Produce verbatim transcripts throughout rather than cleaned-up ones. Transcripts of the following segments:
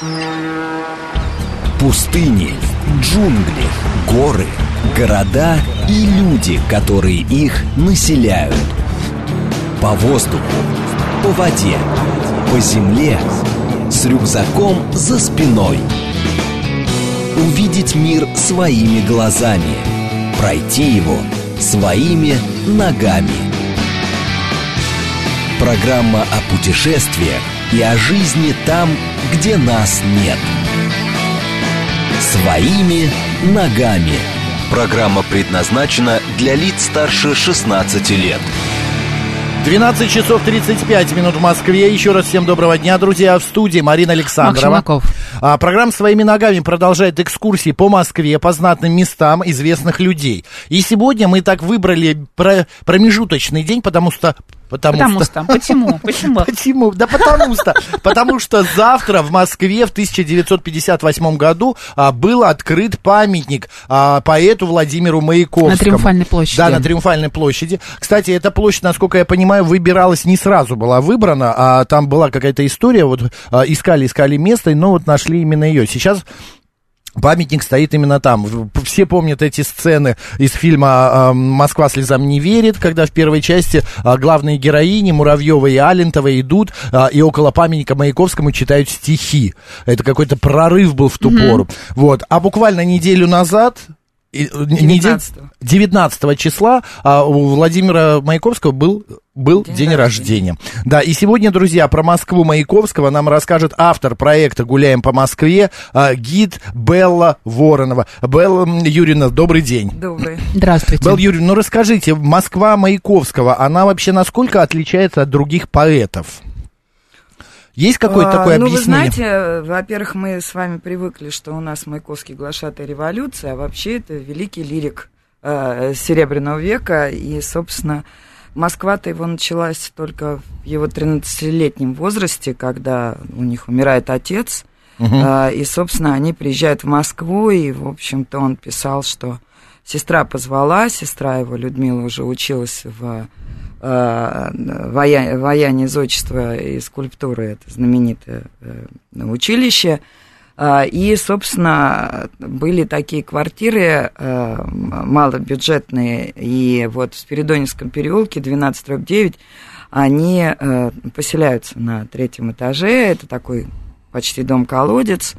Пустыни, джунгли, горы, города и люди, которые их населяют. По воздуху, по воде, по земле, с рюкзаком за спиной. Увидеть мир своими глазами, пройти его своими ногами. Программа о путешествиях и о жизни там, где нас нет. Своими ногами. Программа предназначена для лиц старше шестнадцати лет. двенадцать часов тридцать пять минут в Москве. Еще раз всем доброго дня, друзья. В студии Марина Александрова. А, программа «Своими ногами» продолжает экскурсии по Москве, по знатным местам известных людей. И сегодня мы так выбрали про- промежуточный день, потому что... Потому, потому что... что. Почему? Почему? Почему? Да потому что. Потому что завтра в Москве в тысяча девятьсот пятьдесят восьмом году а, был открыт памятник а, поэту Владимиру Маяковскому. На Триумфальной площади. Да, на Триумфальной площади. Кстати, эта площадь, насколько я понимаю, выбиралась не сразу, была выбрана, а там была какая-то история, вот а, искали, искали место, но вот нашли именно ее. Сейчас... Памятник стоит именно там. Все помнят эти сцены из фильма «Москва слезам не верит», когда в первой части главные героини Муравьева и Алентова идут и около памятника Маяковскому читают стихи. Это какой-то прорыв был в ту mm-hmm. пору. Вот. А буквально неделю назад... девятнадцатого. девятнадцатого числа а, у Владимира Маяковского был, был день, день рождения. рождения. Да, и сегодня, друзья, про Москву Маяковского нам расскажет автор проекта «Гуляем по Москве», а, гид Белла Воронова. Белла Юрьевна, добрый день. Добрый. Здравствуйте. Белла Юрьевна, ну расскажите, Москва Маяковского, она вообще насколько отличается от других поэтов? Есть какое-то а, такое ну, объяснение? Ну, вы знаете, во-первых, мы с вами привыкли, что у нас Маяковский глашатай революции, а вообще это великий лирик э, Серебряного века, и, собственно, Москва-то его началась только в его тринадцатилетнем возрасте, когда у них умирает отец, угу. э, и, собственно, они приезжают в Москву, и, в общем-то, он писал, что сестра позвала, сестра его, Людмила, уже училась в... Воя... вояние зодчества и скульптуры, это знаменитое училище. И, собственно, были такие квартиры малобюджетные, и вот в Спиридоневском переулке двенадцать дробь девять они поселяются на третьем этаже, это такой почти дом-колодец,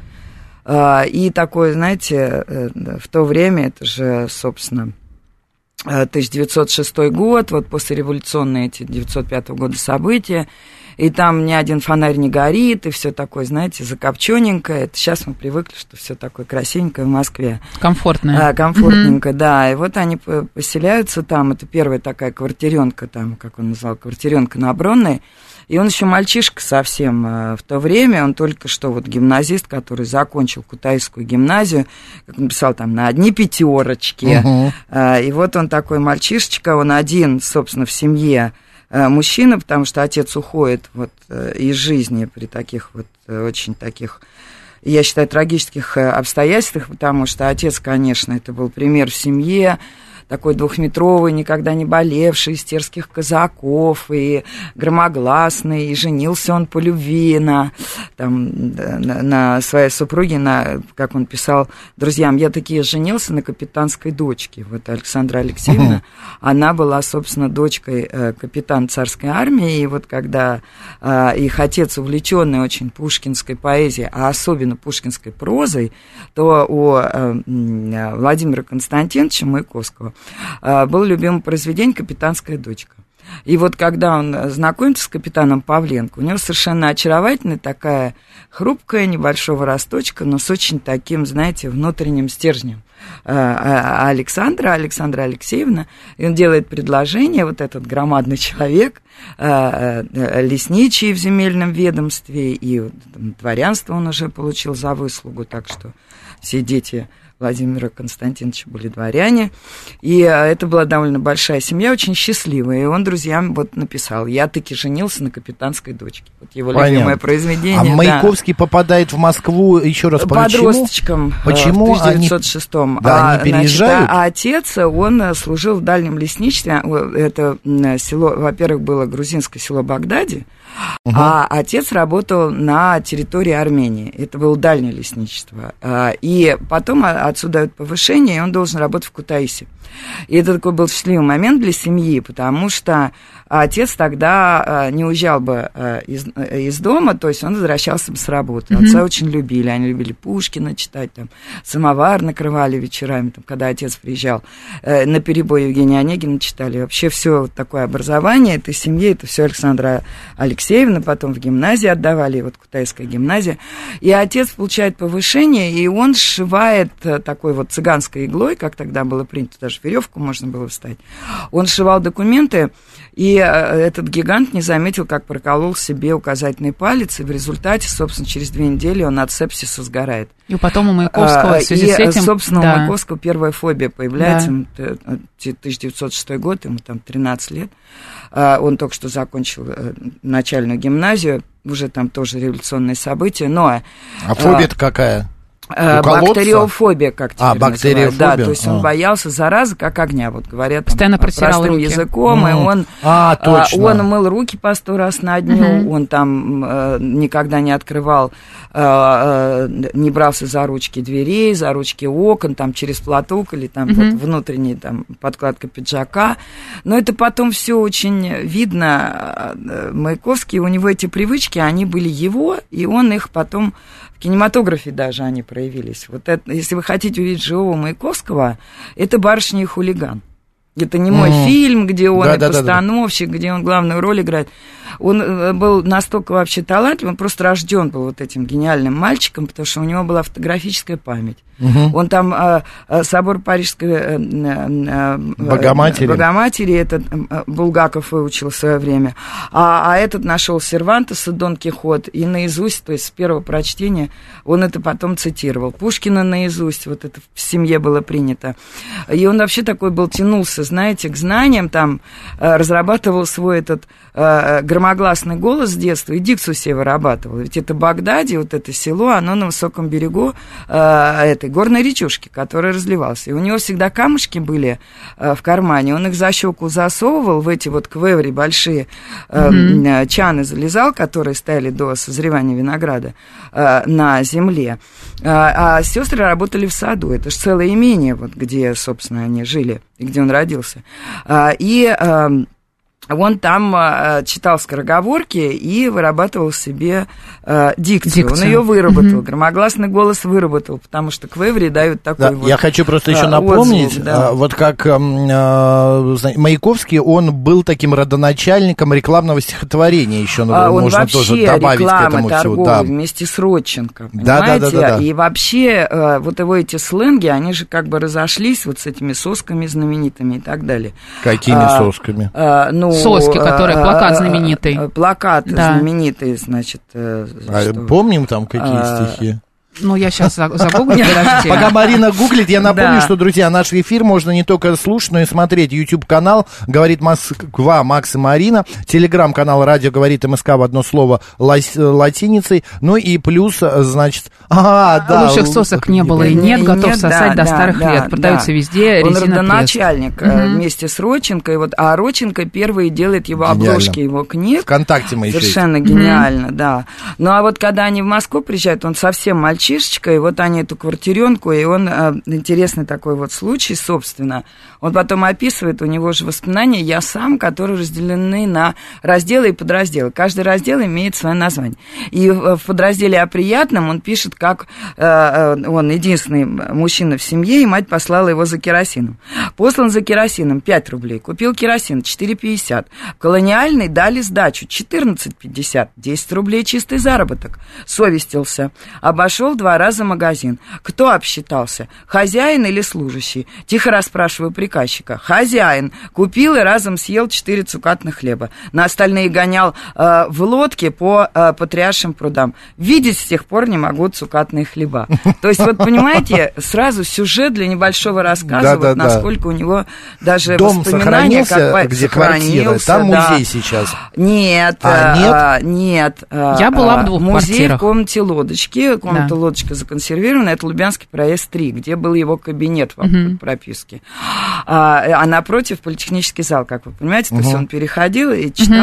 и такой, знаете, в то время, это же, собственно, тысяча девятьсот шестой год, вот послереволюционные эти девятьсот пятого года события, и там ни один фонарь не горит, и все такое, знаете, закопчененькое. Это сейчас мы привыкли, что все такое красивенькое в Москве. Комфортное. А, комфортненько, mm-hmm. да. И вот они поселяются там, это первая такая квартиренка там, как он назвал, квартиренка на Бронной. И он еще мальчишка совсем в то время, он только что вот гимназист, который закончил Кутайскую гимназию, как он писал, там, на одни пятерочки. Uh-huh. И вот он такой мальчишечка, он один, собственно, в семье мужчина, потому что отец уходит вот из жизни при таких вот очень таких, я считаю, трагических обстоятельствах, потому что отец, конечно, это был пример в семье, такой двухметровый, никогда не болевший, из терских казаков, и громогласный, и женился он по любви на, там, на, на своей супруге, на, как он писал друзьям, я таки женился на капитанской дочке. Вот Александра Алексеевна, uh-huh. она была, собственно, дочкой э, капитана царской армии, и вот когда э, их отец, увлеченный очень пушкинской поэзией, а особенно пушкинской прозой, то у э, Владимира Константиновича Маяковского было любимое произведение «Капитанская дочка». И вот когда он знакомится с капитаном Павленко, у него совершенно очаровательная такая хрупкая, небольшого росточка, но с очень таким, знаете, внутренним стержнем Александра, Александра Алексеевна. И он делает предложение, вот этот громадный человек, лесничий в земельном ведомстве, и дворянство он уже получил за выслугу, так что все дети Владимира Константиновича были дворяне, и это была довольно большая семья, очень счастливая, и он друзьям вот написал, я таки женился на капитанской дочке. Вот его Понятно. любимое произведение. А Маяковский да. попадает в Москву, еще раз, подростком, почему? в тысяча девятьсот шестом. Они, да, а, они переезжают? Значит, а, а отец, он служил в дальнем лесничестве, это село, во-первых, было грузинское село Багдади, Угу. А отец работал на территории Армении. Это было дальнее лесничество. И потом отсюда дают повышение, и он должен работать в Кутаиси. И это такой был счастливый момент для семьи, потому что отец тогда не уезжал бы из, из дома, то есть он возвращался бы с работы. Mm-hmm. Отца очень любили, они любили Пушкина читать, там, самовар накрывали вечерами, там, когда отец приезжал. На перебой Евгения Онегина читали. Вообще все такое образование этой семьи, это все Александра Алексеевна, потом в гимназии отдавали, вот Кутайская гимназия. И отец получает повышение, и он сшивает такой вот цыганской иглой, как тогда было принято, даже веревку можно было вставить. Он сшивал документы, и этот гигант не заметил, как проколол себе указательный палец, и в результате, собственно, через две недели он от сепсиса сгорает. И потом у Маяковского в связи и, с этим... собственно, да. у Маяковского первая фобия появляется, да. тысяча девятьсот шестой год, ему там тринадцать лет. Он только что закончил начальную гимназию, уже там тоже революционные события, но... А фобия-то какая? Бактериофобия, как теперь а, бактериофобия. называют. Да, то есть он а. боялся заразы, как огня, вот говорят постоянно там, простым руки. языком, mm. и он, а, точно. он мыл руки по сто раз на дню, mm-hmm. он там э, никогда не открывал, э, э, не брался за ручки дверей, за ручки окон, там через платок или там mm-hmm. вот внутренняя там подкладка пиджака, но это потом все очень видно. Маяковский, у него эти привычки, они были его, и он их потом в кинематографе даже они проявились. Вот это, если вы хотите увидеть живого Маяковского, это «Барышня и хулиган». Это не мой mm. фильм, где он да, и да, постановщик, да, да. где он главную роль играет. Он был настолько вообще талантлив, он просто рожден был вот этим гениальным мальчиком, потому что у него была фотографическая память. Угу. Он там э, собор Парижской э, э, Богоматери. Богоматери, этот э, Булгаков выучил в свое время. А, а этот нашел Сервантеса, Дон Кихот, и наизусть, то есть с первого прочтения, он это потом цитировал. Пушкина наизусть, вот это в семье было принято. И он вообще такой был, тянулся, знаете, к знаниям, там, э, разрабатывал свой этот э, громогласный голос с детства, и дикцию себе вырабатывал. Ведь это Багдади, вот это село, оно на высоком берегу э, этой горной речушки, которая разливалась. И у него всегда камушки были э, в кармане, он их за щеку засовывал в эти вот квеври большие, э, mm-hmm. чаны залезал, которые стояли до созревания винограда э, на земле. А, а сестры работали в саду, это же целое имение, вот, где, собственно, они жили, и где он родился. А, и... Э, Он там э, читал скороговорки и вырабатывал себе э, дикцию. дикцию. Он ее выработал, mm-hmm. громогласный голос выработал, потому что квеври дают такой да, вот... Я хочу просто еще э, напомнить, отзвук, да. э, вот как э, э, Маяковский, он был таким родоначальником рекламного стихотворения, еще а, можно он тоже добавить реклама, к этому торговли, всему. Да. Вместе с Родченко, понимаете? Да, да, да, да, да. И вообще э, вот его эти сленги, они же как бы разошлись вот с этими сосками знаменитыми и так далее. Какими а, сосками? А, ну, соски, которые... Плакат знаменитый. Плакат да. знаменитый, значит. А помним там какие а, стихи? Ну, я сейчас загуглю, подожди. Пока Марина гуглит, я напомню, да. что, друзья, наш эфир можно не только слушать, но и смотреть. YouTube-канал «Говорит Москва», Макс и Марина. Телеграм-канал «Радио говорит МСК» в одно слово латиницей. Ну и плюс, значит... А, да. Лучших сосок не было и нет, готов нет, сосать да, до старых да, лет. Да, продаются да. везде. Он родоначальник угу. вместе с Родченко. И вот, а Родченко первый делает его гениально. Обложки его книг. ВКонтакте мы еще совершенно есть. Гениально, угу. да. Ну, а вот когда они в Москву приезжают, он совсем мальчишечка, и вот они эту квартиренку, и он, интересный такой вот случай, собственно, он потом описывает, у него же воспоминания «Я сам», которые разделены на разделы и подразделы. Каждый раздел имеет свое название. И в подразделе «О приятном» он пишет, как э, он единственный мужчина в семье, и мать послала его за керосином. Послан за керосином пять рублей, купил керосин четыре пятьдесят. Колониальный дали сдачу четырнадцать пятьдесят, десять рублей чистый заработок. Совестился, обошел два раза магазин. Кто обсчитался? Хозяин или служащий? Тихо расспрашиваю приказчика. Хозяин. Купил и разом съел четыре цукатных хлеба. На остальные гонял э, в лодке по э, потрясшим прудам. Видеть с тех пор не могу цукатные хлеба. То есть, вот понимаете, сразу сюжет для небольшого рассказа, вот насколько у него даже дом воспоминания... Дом где квартира, там музей сейчас. Нет, а, нет? нет. Я была в двух музей квартирах. Музей в комнате лодочки, комната да. лодочка законсервирована, это Лубянский проезд три, где был его кабинет в uh-huh. прописке. А, а напротив политехнический зал, как вы понимаете, uh-huh. то есть он переходил и читал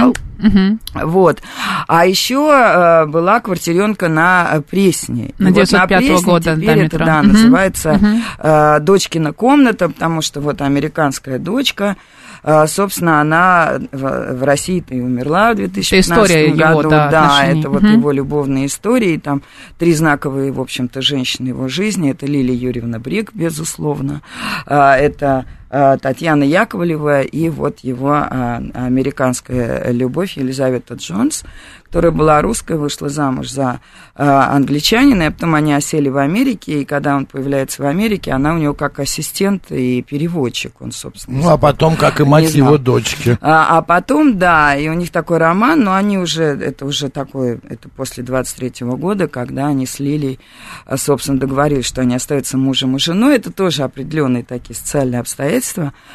Угу. Вот. А еще э, была квартиренка на Пресне. На девятьсот пятого вот года теперь до это, метро. да, угу. называется угу. э, «Дочкина комната», потому что вот американская дочка, э, собственно, она в, в России-то и умерла в две тысячи пятнадцатом году. Его, да, да, это угу. вот его любовные истории. Там три знаковые, в общем-то, женщины его жизни. Это Лилия Юрьевна Брик, безусловно. Э, это Татьяна Яковлева и вот его а, американская любовь Елизавета Джонс, которая была русская, вышла замуж за а, англичанина, и потом они осели в Америке, и когда он появляется в Америке, она у него как ассистент и переводчик, он, собственно. Ну, а потом, как и мать его дочки. А, а потом, да, и у них такой роман, но они уже, это уже такое, это после двадцать третьего года, когда они с Лилией, собственно, договорились, что они остаются мужем и женой, это тоже определенные такие социальные обстоятельства.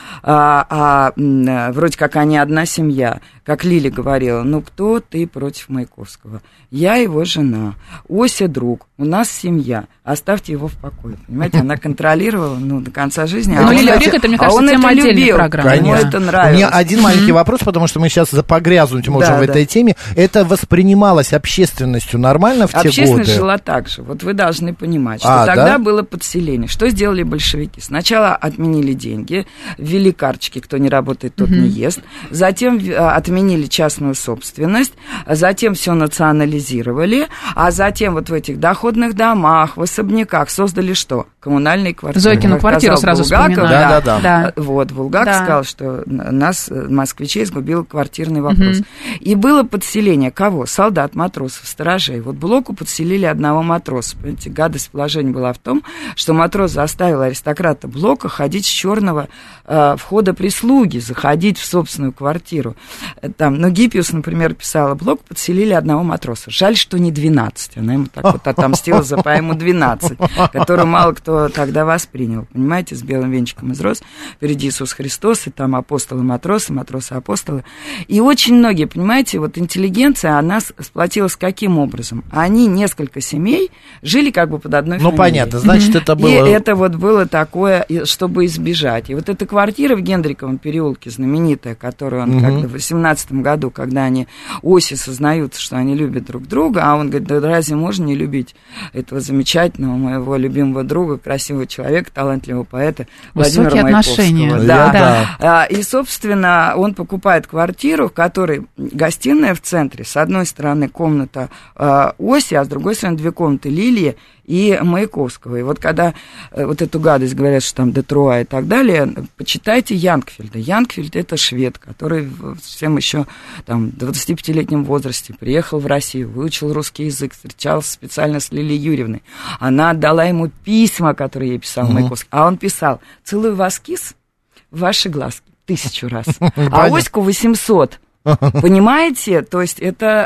А, а, а вроде как они одна семья, как Лили говорила, ну кто ты против Маяковского? Я его жена, Ося друг, у нас семья, оставьте его в покое. Понимаете, она контролировала, ну, до конца жизни. Ну, Лилия Брик, это, мне кажется, тема отдельной программы. Ему это нравилось. У меня один маленький вопрос, потому что мы сейчас погрязнуть можем да, в этой да. теме. Это воспринималось общественностью нормально в те годы? Общественность жила так же. Вот вы должны понимать, что а, тогда да? было подселение. Что сделали большевики? Сначала отменили деньги, ввели карточки, кто не работает, тот mm-hmm. не ест. Затем отменили частную собственность, затем все национализировали, а затем вот в этих доходных домах, в особняках создали что? Коммунальные квартиры. Зойкину квартиру сразу вспоминаю. Да, да, да. да. Вот, Булгаков да. сказал, что нас, москвичей, сгубил квартирный вопрос. Mm-hmm. И было подселение кого? Солдат, матросов, сторожей. Вот Блоку подселили одного матроса. Понимаете, гадость положения была в том, что матрос заставил аристократа Блока ходить с черного э, входа прислуги, заходить в собственную квартиру. Там, ну, Гиппиус, например, писала, Блоку подселили одного матроса. Жаль, что не двенадцать. Она ему так вот отомстила за поэму «двенадцать», которую мало кто тогда воспринял. Понимаете, с белым венчиком из роз. Впереди Иисус Христос, и там апостолы-матросы, матросы-апостолы. И очень многие, понимаете, вот интеллигенция, она сплотилась каким образом? Они, несколько семей, жили как бы под одной ну, фамилией. Ну, понятно, значит, это было... И это вот было такое, чтобы избежать. И вот эта квартира в Генриковом переулке, знаменитая, которую он, угу. когда в восемнадцатом году, когда они оси сознаются, что они любят друг друга, а он говорит, да разве можно не любить этого замечательного, моего любимого друга, красивого человека, талантливого поэта Владимира Высокие Маяковского. отношения. Да. Да. И, собственно, он покупает квартиру, в которой гостиная в центре, с одной стороны комната э, Оси, а с другой стороны две комнаты Лилии и Маяковского. И вот когда э, вот эту гадость говорят, что там Детруа и так далее, почитайте Янгфельда. Янгфельд — это швед, который в всем еще там двадцатипятилетнем возрасте приехал в Россию, выучил русский язык, встречался специально с Лилией Юрьевной. Она отдала ему письма, которые ей писал mm-hmm. Маяковский. А он писал: «Целую вас, кис, в ваши глазки тысячу раз, а Оську восемьсот». Понимаете? То есть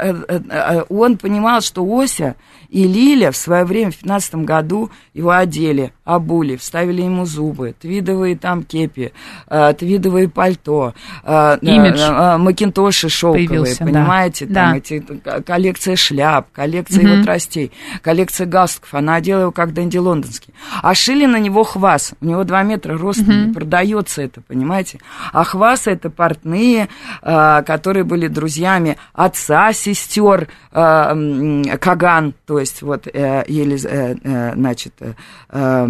это он понимал, что Ося и Лиля в свое время, в пятнадцатом году, его одели, обули, вставили ему зубы, твидовые там кепи, твидовые пальто, имидж макинтоши шелковые, понимаете? Да. Там эти, коллекция шляп, коллекция mm-hmm. его тростей, коллекция галстуков. Она одела его как Дэнди лондонский. А шили на него хвас. У него два метра роста, mm-hmm. не продается это, понимаете? А хвасы — это портные, которые которые были друзьями отца, сестер э, Каган, то есть вот, э, Елиз, э, э, значит, э,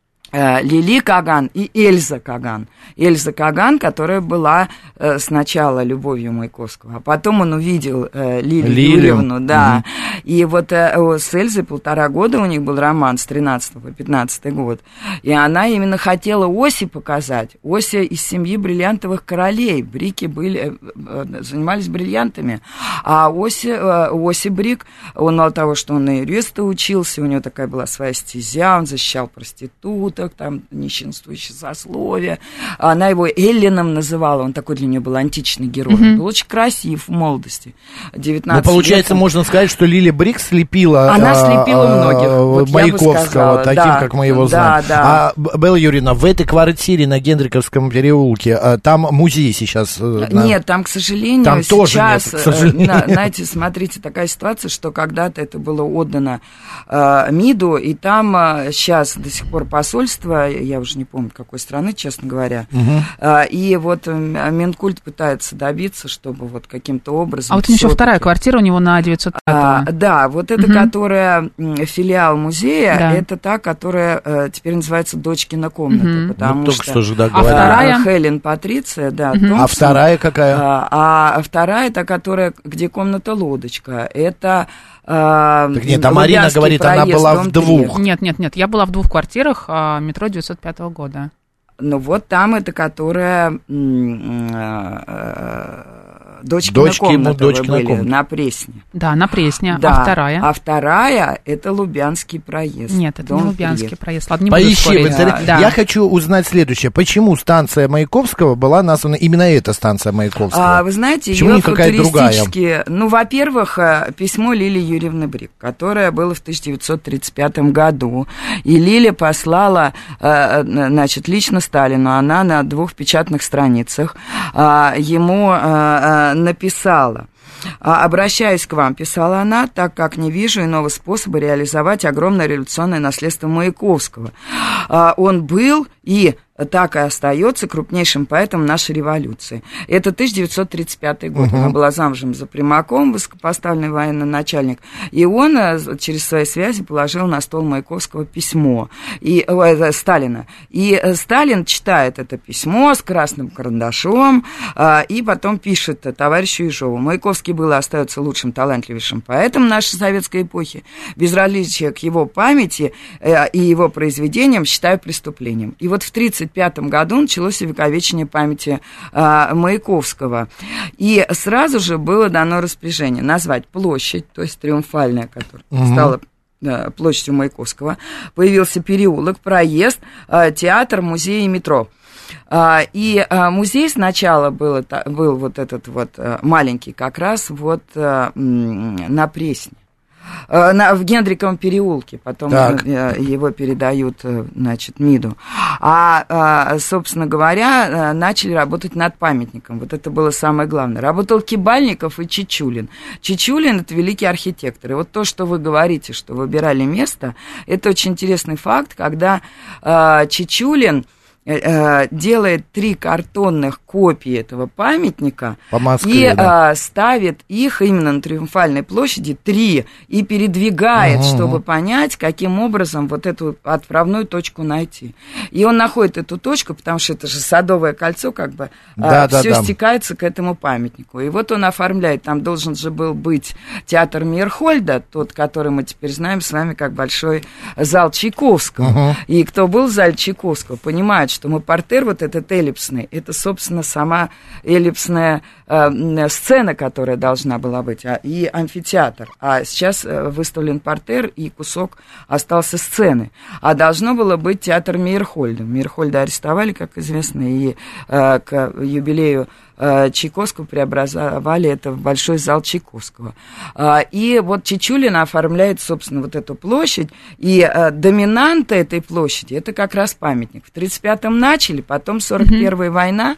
Лили Каган и Эльза Каган. Эльза Каган, которая была э, сначала любовью Маяковского, а потом он увидел э, Лилию Юрьевну, да. Угу. И вот э, с Эльзой полтора года у них был роман с тринадцатого по пятнадцатый год. И она именно хотела Оси показать. Ося из семьи бриллиантовых королей. Брики были, э, занимались бриллиантами. А Оси, э, Оси Брик, он мало того, что он на юриста учился, у него такая была своя стезя, он защищал проституток, там, нищенствующее сословие. Она его Эллином называла, он такой для нее был античный герой. Mm-hmm. Он был очень красив в молодости. девятнадцать ну, получается, лет. Можно сказать, что Лили Брик слепила Она слепила а, многих. Вот Маяковского, таким, да, как мы его да, знаем. Да. А, Белла Юрьевна, в этой квартире на Генриковском переулке, там музей сейчас? На... Нет, там, к сожалению, там сейчас, тоже нет, к сожалению. На, знаете, смотрите, такая ситуация, что когда-то это было отдано э, МИДу, и там э, сейчас до сих пор посольство посольства, я уже не помню, какой страны, честно говоря. Угу. И вот Минкульт пытается добиться, чтобы вот каким-то образом... А вот еще вторая квартира у него на девятьсот пятом. А, да, вот эта, угу. которая филиал музея, да. это та, которая теперь называется «Дочкина комната», угу. потому ну, что... что же, да, а вторая? Хелен Патриция, да. Угу. Томпсон, а вторая какая? А, а вторая, та, которая, где комната-лодочка, это... Так нет, а Марина говорит, проезд, она была в двух. Нет, нет, нет, я была в двух квартирах а, метро девятьсот пятого года. Ну вот там это, которая... Дочкина Дочки, комната дочкина были комната. на Пресне. Да, на Пресне. Да. А вторая? А вторая – это Лубянский проезд. Нет, это не Лубянский Приезд. проезд. Ладно, не Поищи буду в интернете. Да. Я хочу узнать следующее. Почему станция Маяковского была названа именно эта станция Маяковского? А, вы знаете, почему не какая-то другая? Ну, во-первых, письмо Лилии Юрьевны Брик, которое было в тысяча девятьсот тридцать пятом году. И Лиля послала, значит, лично Сталину. Она на двух печатных страницах ему написала. «Обращаюсь к вам», писала она, «так как не вижу иного способа реализовать огромное революционное наследство Маяковского. Он был и так и остается крупнейшим поэтом нашей революции». Это тысяча девятьсот тридцать пятый год. Uh-huh. Она была замужем за Примаком, высокопоставленный военный начальник, и он через свои связи положил на стол Маяковского письмо, и, э, Сталина. И Сталин читает это письмо с красным карандашом, э, и потом пишет товарищу Ежову: «Маяковский был и остается лучшим, талантливейшим поэтом нашей советской эпохи. Безразличие к его памяти э, и его произведениям считаю преступлением». И вот в тридцать пятом году началось увековечение памяти э, Маяковского. И сразу же было дано распоряжение назвать площадь, то есть Триумфальная, которая угу. стала э, площадью Маяковского. Появился переулок, проезд, э, театр, музей и метро. Uh, и uh, музей сначала был, был вот этот вот uh, маленький, как раз вот uh, на Пресне. На, в Гендриковом переулке, потом так. его передают, значит, МИДу. А, собственно говоря, начали работать над памятником. Вот это было самое главное. Работал Кибальников и Чичулин. Чичулин – это великий архитектор. И вот то, что вы говорите, что выбирали место, это очень интересный факт, когда Чичулин делает три картонных копии этого памятника Москве, и да. а, ставит их именно на Триумфальной площади, три, и передвигает, uh-huh. чтобы понять, каким образом вот эту отправную точку найти. И он находит эту точку, потому что это же Садовое кольцо, как бы да, а, да, все да. стекается к этому памятнику. И вот он оформляет, там должен же был быть театр Мейерхольда, тот, который мы теперь знаем с вами как большой зал Чайковского. Uh-huh. И кто был в зале Чайковского, понимает, что мы партер вот этот эллипсный, это, собственно, сама эллипсная э, сцена, которая должна была быть, а, и амфитеатр. А сейчас э, выставлен партер, и кусок остался сцены. А должно было быть театр Мейерхольда. Мейерхольда арестовали, как известно, и э, к юбилею Чайковского преобразовали это в большой зал Чайковского. И вот Чичулин оформляет, собственно, вот эту площадь, и доминанта этой площади – это как раз памятник. В тридцать пятом начали, потом сорок первая mm-hmm. война,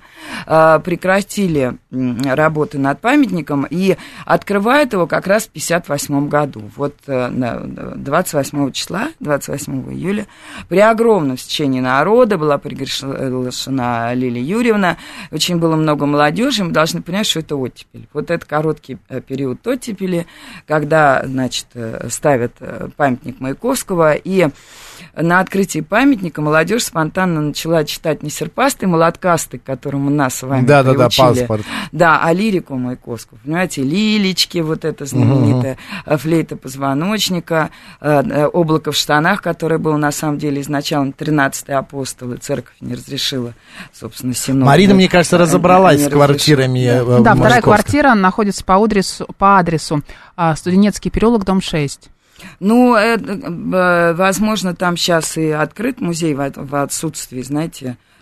прекратили работы над памятником и открывают его как раз в пятьдесят восьмом году. Вот двадцать восьмого числа, двадцать восьмого июля, при огромном стечении народа была приглашена Лилия Юрьевна, очень было много молодежи. Мы должны понять, что это оттепель. Вот это короткий период оттепели, когда, значит, ставят памятник Маяковского, и на открытии памятника молодежь спонтанно начала читать не серпастый, молоткастый, к которому нас с вами да, приучили, да, да, паспорт. Да, а лирику Маяковского. Понимаете, лилечки, вот эта знаменитая угу. флейта позвоночника, облако в штанах, которое было на самом деле изначально тринадцатый апостол, и церковь не разрешила, собственно, синод. Марина, мне кажется, разобралась с квартирами. Да, да вторая квартира находится по адресу, по адресу Студенецкий переулок, дом шесть. Ну, это, возможно, там сейчас и открыт музей в отсутствии, знаете,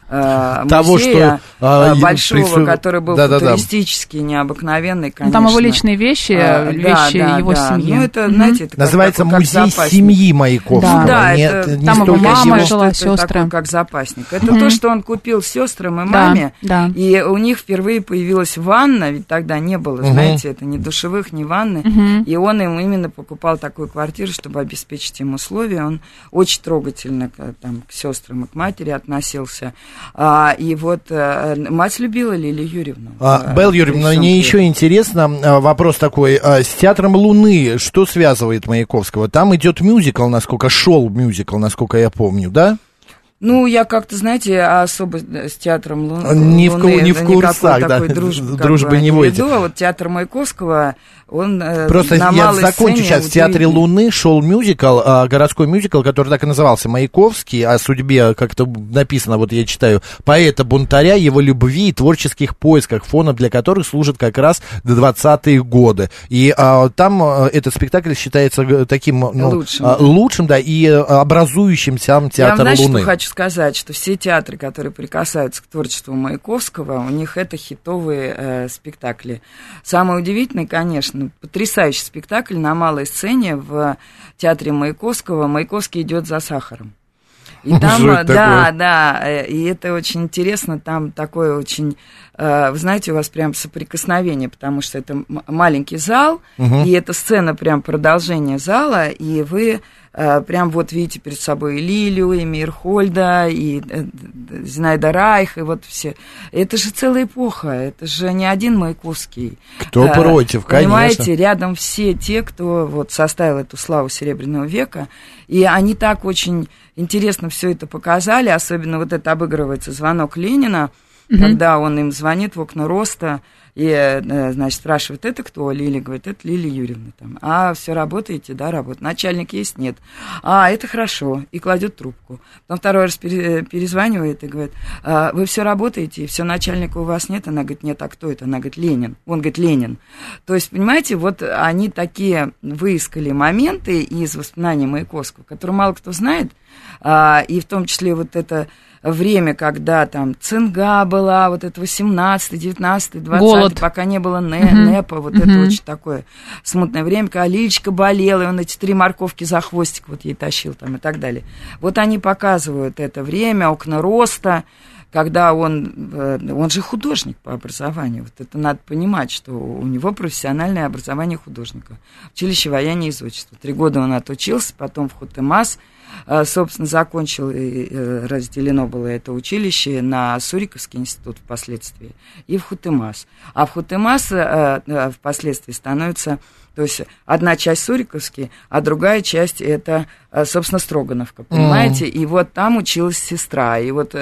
э, Того, музея что, а, большого, прису... который был да, футуристический, да, да. необыкновенный, конечно. Там его личные вещи, а, вещи да, да, его да. семьи. Ну, это, знаете, это называется как, музей как семьи Маяковского. Ну, да, не, это, не там его мама его... жила, это сестры. Такой, как запасник. Это Mm-hmm. то, что он купил сестрам и маме, да, да. и у них впервые появилась ванна, ведь тогда не было, mm-hmm. знаете, это ни душевых, ни ванны, mm-hmm. и он им именно покупал такую квартиру, чтобы обеспечить им условия. Он очень трогательно там, к сестрам и к матери относился. А, и вот а, мать любила Лилию Юрьевну. А, Белла Юрьевна, мне еще интересно, вопрос такой, с театром Луны что связывает Маяковского? Там идет мюзикл, насколько шел мюзикл, насколько я помню, да? Ну, я как-то, знаете, особо с театром Луны... Не в, не в курсах, да, дружбы, дружбы не водите. А вот театр Маяковского, он просто на я малой закончу сцене сейчас. В театре Луны шел мюзикл, а, городской мюзикл, который так и назывался «Маяковский», о судьбе, как-то написано, вот я читаю, поэта-бунтаря, его любви и творческих поисках, фоном для которых служат как раз двадцатые годы. И а, там а, этот спектакль считается таким ну, лучшим, а, лучшим, да, и образующим сам театр я вам, знаете, Луны. Что хочу сказать, что все театры, которые прикасаются к творчеству Маяковского, у них это хитовые э, спектакли. Самое удивительное, конечно, потрясающий спектакль на малой сцене в театре Маяковского. Маяковский идет за сахаром. И там, да, такое? да, и это очень интересно, там такое очень, вы знаете, у вас прям соприкосновение, потому что это маленький зал, угу. и это сцена прям продолжение зала, и вы прям вот видите перед собой и Лилию, и Мейерхольда, и Зинаида Райх, и вот все. Это же целая эпоха, это же не один Маяковский. Кто а, против, понимаете, конечно. Рядом все те, кто вот составил эту славу Серебряного века, и они так очень интересно все это показали, особенно вот это обыгрывается звонок Ленина, mm-hmm. когда он им звонит в окна роста, и, значит, спрашивает, это кто? Лилия говорит, это Лилия Юрьевна. Там. А, все работаете? Да, работает. Начальник есть? Нет. А, это хорошо. И кладет трубку. Потом второй раз перезванивает и говорит, а, вы все работаете, и все, начальника у вас нет? Она говорит, нет, а кто это? Она говорит, Ленин. Он говорит, Ленин. То есть, понимаете, вот они такие выискали моменты из воспоминаний Маяковского, которые мало кто знает, а, и в том числе вот это время, когда там цинга была, вот это восемнадцатый, девятнадцатый, двадцатый, пока не было не, uh-huh. НЭПа, вот uh-huh. это очень такое смутное время, когда Лилечка болела, и он эти три морковки за хвостик вот ей тащил там и так далее. Вот они показывают это время, окна роста, когда он, он же художник по образованию, вот это надо понимать, что у него профессиональное образование художника. Училище вояния и зодчества. Три года он отучился, потом в Хутемас, собственно, закончил, и разделено было это училище на Суриковский институт впоследствии и в Хутемас. А в Хутемас впоследствии становится, то есть одна часть Суриковский, а другая часть это, собственно, Строгановка, понимаете? Mm. И вот там училась сестра, и вот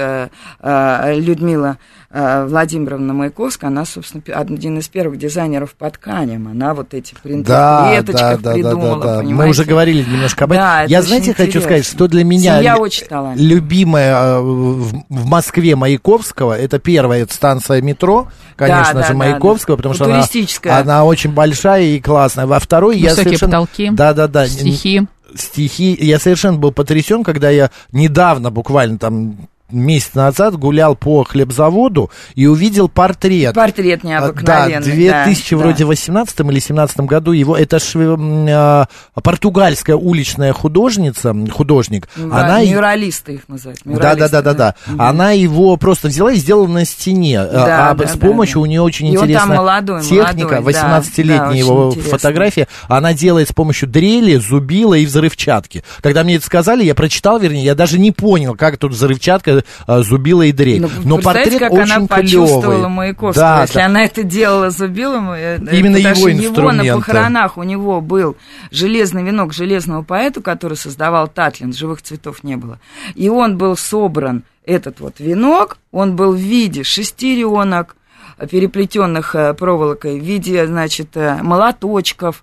Людмила Владимировна Маяковская, она, собственно, один из первых дизайнеров по тканям, она вот эти принты да, в клеточках да, придумала, да, да, да. понимаете? Мы уже говорили немножко об этом. Да, Я, это знаете, хочу интересно. сказать, что для меня Семья очень талантливая. Любимая в, в Москве Маяковского, это первая станция метро, конечно да, же, да, Маяковского, да, да. потому что она, она очень большая и классная. Во второй высокие я совершенно... потолки, да, да, да, стихи. Стихи. Я совершенно был потрясен, когда я недавно, буквально там месяц назад гулял по хлебзаводу и увидел портрет. Портрет необыкновенный. Да, две тысячи да, вроде да. восемнадцатом или семнадцатом году его, это ж э, португальская уличная художница, художник. Да, она мюралисты их называют. Да, да, да, да, да. Угу. Она его просто взяла и сделала на стене. Да, а да, с помощью да, да. у нее очень и интересная молодой, техника, восемнадцатилетняя да, его фотография. Она делает с помощью дрели, зубила и взрывчатки. Когда мне это сказали, я прочитал, вернее, я даже не понял, как тут взрывчатка, зубила и дрель. Ну, но портрет как очень она почувствовала Маяковского. Да, Если да. она это делала зубилом, именно его инструмент. Его на похоронах у него был железный венок железного поэта, который создавал Татлин, живых цветов не было. И он был собран, этот вот венок, он был в виде шестеренок, переплетенных проволокой, в виде, значит, молоточков,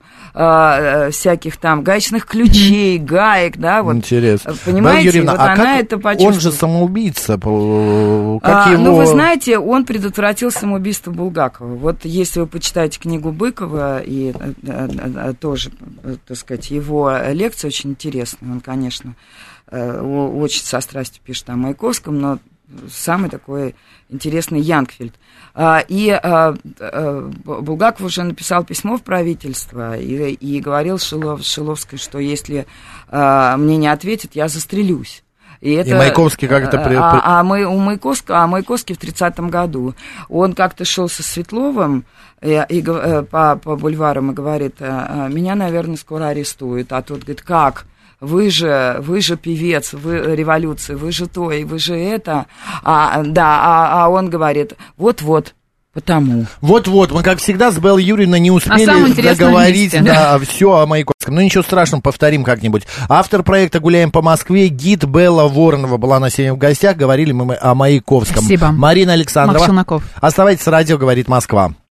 всяких там гаечных ключей, гаек, да, вот. Интересно. Понимаете, Юрьевна, вот а она это почувствовала. Он же самоубийца, как а, его... Ну, вы знаете, он предотвратил самоубийство Булгакова. Вот если вы почитаете книгу Быкова, и тоже, так сказать, его лекция очень интересная, он, конечно, очень со страстью пишет о Маяковском, но самый такой интересный Янгфельд. И Булгаков уже написал письмо в правительство и, и говорил Шилов, Шиловской, что если мне не ответит, я застрелюсь. И, это, и Маяковский как это... При... А, а, мы, у Маяковского, а Маяковский в тридцатом году, он как-то шел со Светловым и, и, по, по бульварам и говорит, меня, наверное, скоро арестуют. А тот говорит, как? Вы же, вы же певец, вы революции, вы же то, и вы же это. А, да, а, а он говорит, вот-вот. Потому. Вот-вот, мы, как всегда, с Беллой Юрьевной не успели договорить месте, да, да. все о Маяковском. Ну, ничего страшного, повторим как-нибудь. Автор проекта «Гуляем по Москве», гид Белла Воронова была на сегодня в гостях. Говорили мы о Маяковском. Спасибо. Марина Александрова. Макс Челноков. Оставайтесь с радио «Говорит Москва».